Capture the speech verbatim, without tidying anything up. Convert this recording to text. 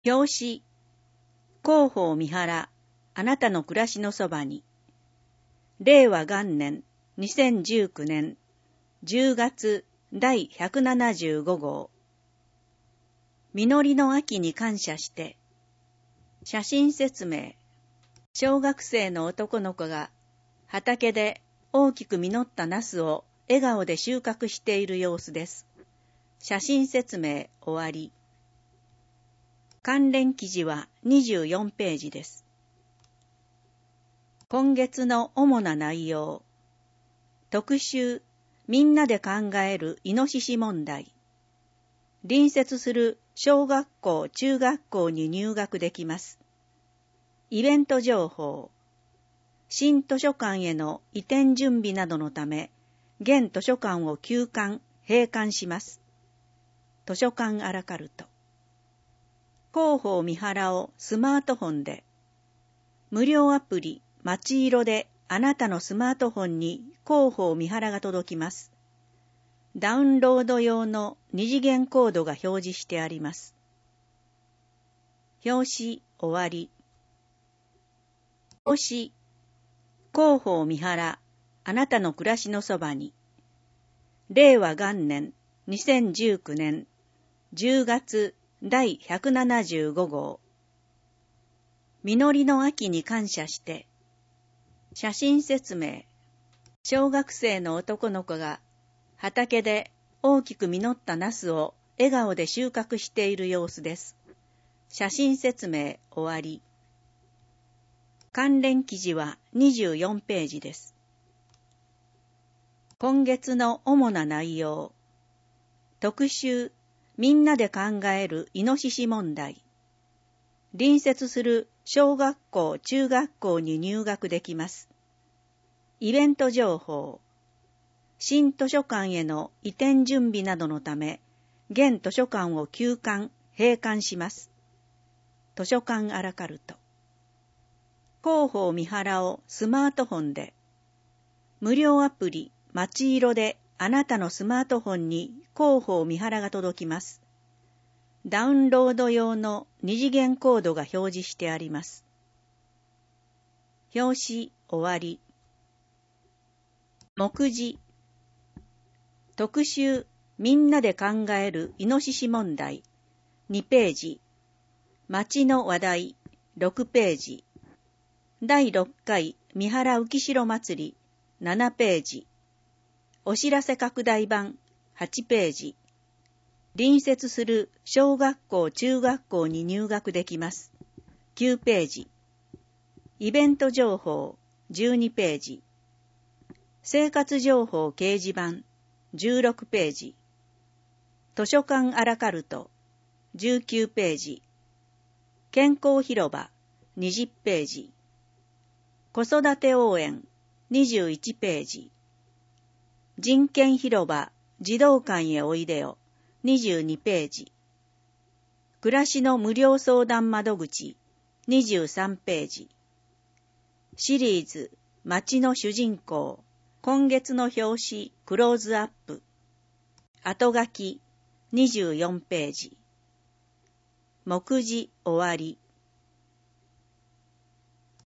表紙、広報三原、あなたの暮らしのそばに。令和元年にせんじゅうきゅうねんじゅうがつだいひゃくななじゅうご号。実りの秋に感謝して。写真説明。小学生の男の子が畑で大きく実ったナスを笑顔で収穫している様子です。写真説明終わり。関連記事はにじゅうよんページです。今月の主な内容。特集、みんなで考えるイノシシ問題。隣接する小学校、中学校に入学できます。イベント情報。新図書館への移転準備などのため、現図書館を休館、閉館します。図書館アラカルト。広報三原をスマートフォンで。無料アプリ、まちいろであなたのスマートフォンに広報三原が届きます。ダウンロード用の二次元コードが表示してあります。表紙終わり。表紙、広報三原、あなたの暮らしのそばに。令和元年にせんじゅうきゅうねんじゅうがつだいひゃくななじゅうご号。実りの秋に感謝して。写真説明。小学生の男の子が畑で大きく実ったナスを笑顔で収穫している様子です。写真説明終わり。関連記事はにじゅうよんページです。今月の主な内容。特集、みんなで考えるイノシシ問題。隣接する小学校、中学校に入学できます。イベント情報。新図書館への移転準備などのため、現図書館を休館、閉館します。図書館アラカルト。広報三原をスマートフォンで。無料アプリ、まちいろであなたのスマートフォンに広報三原が届きます。ダウンロード用の二次元コードが表示してあります。表紙終わり。目次。特集、みんなで考えるイノシシ問題。にページ。町の話題。ろくページ。だいろっかい三原浮城祭り。ななページ。お知らせ拡大版。はちページ。隣接する小学校、中学校に入学できます。きゅうページ。イベント情報。じゅうにページ。生活情報掲示板。じゅうろくページ。図書館アラカルト。じゅうきゅうページ。健康広場。にじゅうページ。子育て応援。にじゅういちページ。人権広場。児童館へおいでよ。にじゅうにページ。暮らしの無料相談窓口。にじゅうさんページ。シリーズ、街の主人公。今月の表紙、クローズアップ。後書き、にじゅうよんページ。目次終わり。